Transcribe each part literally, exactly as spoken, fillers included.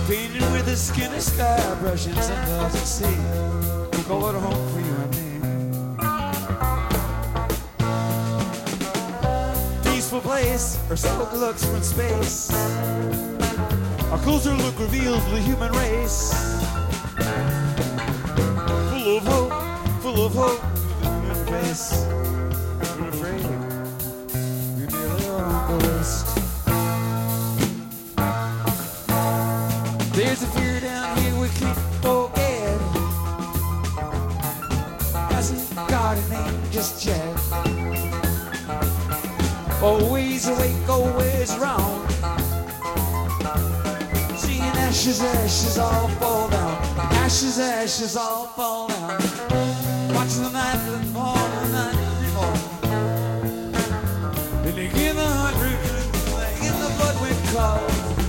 painted with the skin of sky, brushing some clouds at sea. We'll call it a home for you and me. Peaceful place, or so it looks from space. A closer look reveals the human race. Full of hope, full of hope, with a human face. We're afraid we're nearly on the list. There's a fear down here we can't forget. Hasn't got a name just yet. Always awake, always wrong. Seeing ashes, ashes all fall down. Ashes, ashes all fall down. Watching the night fall, the night fall. And they give a hundred in the blood wind call.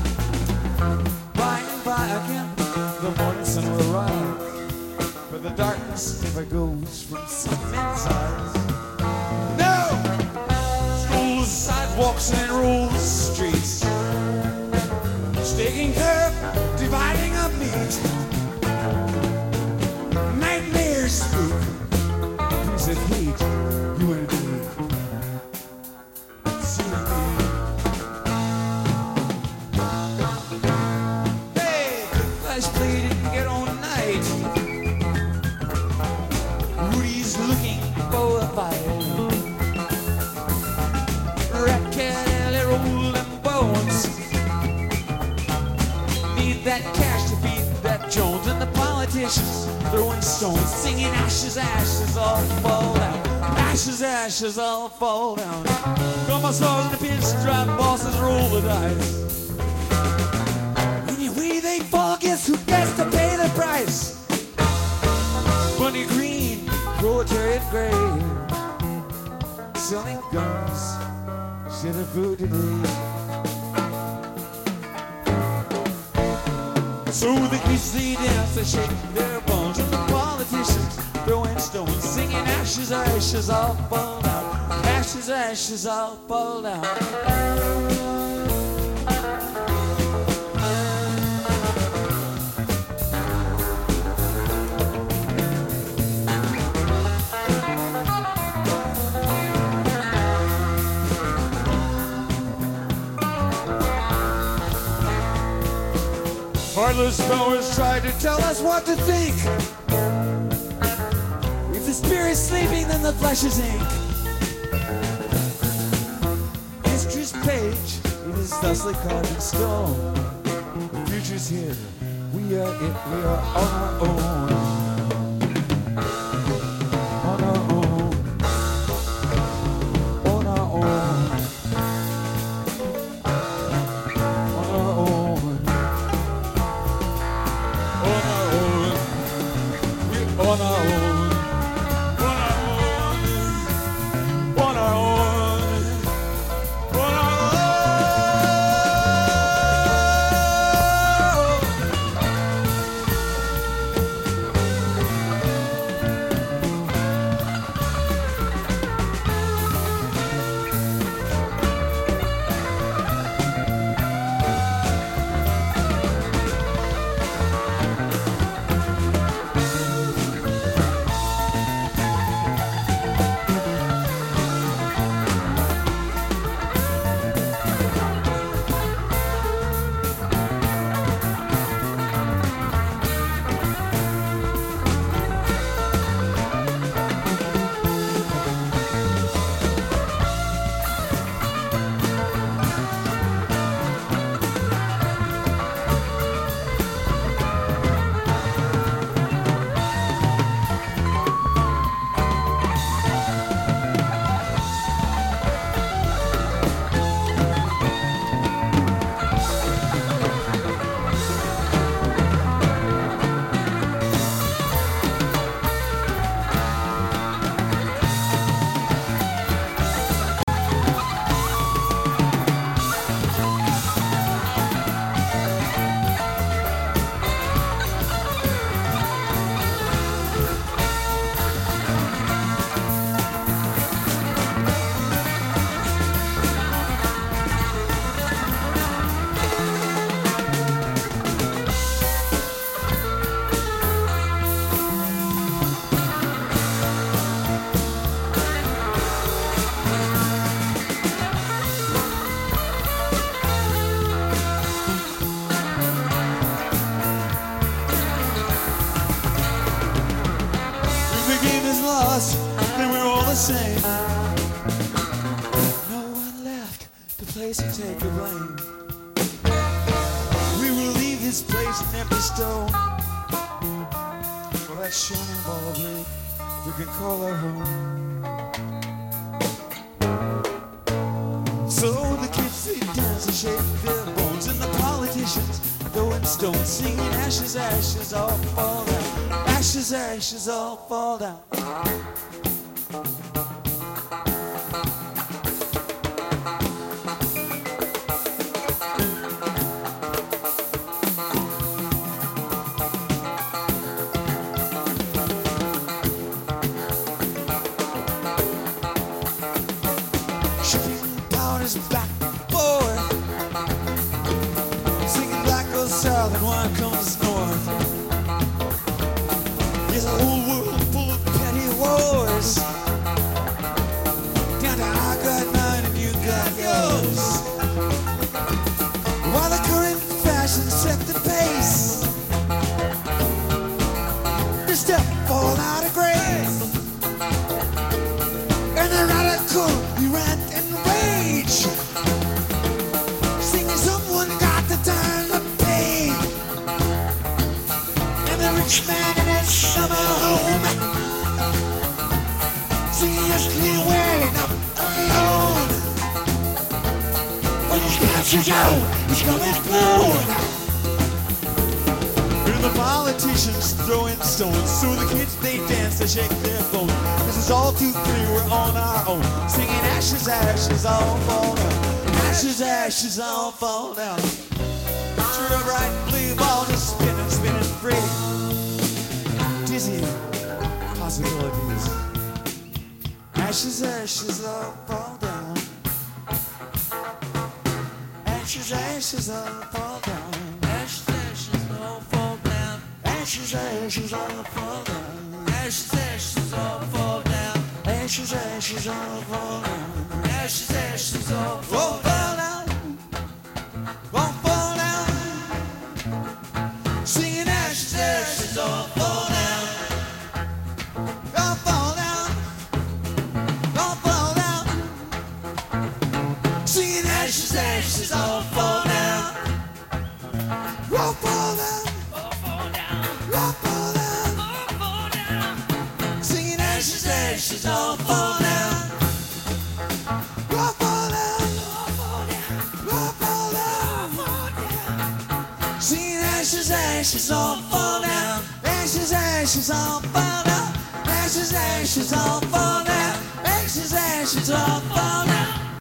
By and by again, the morning sun will rise. But the darkness never goes from some men's eyes. No! Stroll the sidewalks and roll the streets. Staking curve, dividing up meat. Nightmares spook. Piece of heat, you and me. See me. Hey, flash play didn't get on tonight. Rudy's looking for a fight. Rat cat, alley, rolling bones. That cash to feed that Jones and the politicians throwing stones, singing ashes, ashes all fall down. Ashes, ashes all fall down. Come my stars in the pinstripe, bosses roll the dice. Anyway they fall, guess who gets to pay the price? Bunny green, proletariat gray, selling guns, shit of food today. So the kids they dance, they shake their bones, and the politicians throwing stones, singing ashes, ashes all fall down. Ashes, ashes all fall down. Heartless powers try to tell us what to think. If the spirit's sleeping, then the flesh is ink. History's page, it is thusly carved in stone. The future's here, we are it, we are on our own. On our own. On our own. On our own. On our own, on our own, on our own, on our own. place and take the blame. We will leave this place an empty stone. For that shining ball of blue, we can call our home. So the kids, they dance and shake their bones, and the politicians throwing stones, singing ashes, ashes, all fall down. Ashes, ashes, all fall down. Shipping powder's back and forth, singing black goes south and wine comes north. There's a whole world full of petty wars, down to I got mine and you got yours. While the current fashion set the pace, the step fall out of grace, and the radical you rant and rage, singing someone got the time to pay, and the rich man in his summer home, singing just clean waiting up alone. When his passage out, he's coming through. And the politicians throwing stones, so the kids they dance, they shake their bones. This is all too clear, we're on our own, singing ashes, ashes, all fall down. Ashes, ashes, all fall down. Picture a bright blue ball just spinning, spinning free. Dizzy possibilities. Ashes, ashes, all fall down. Ashes, ashes, all fall down. Ashes, ashes, all fall down. Ashes, ashes, all fall down. Ashes, ashes, all fall down. Ashes, ashes, all fall down. Ashes, ashes, all fall down. All fall down. Singing ashes, ashes, all fall down. All fall down. All fall down. Singing ashes, ashes, all fall down. All fall down. All fall down. All fall down. All fall down. Singing ashes, ashes, all fall down. All fall down. All fall down. All fall down. All fall down. Singing ashes, ashes, all fall down. Ashes, ashes, all fall down. Ashes, ashes, all fall down. Ashes, ashes, all fall down.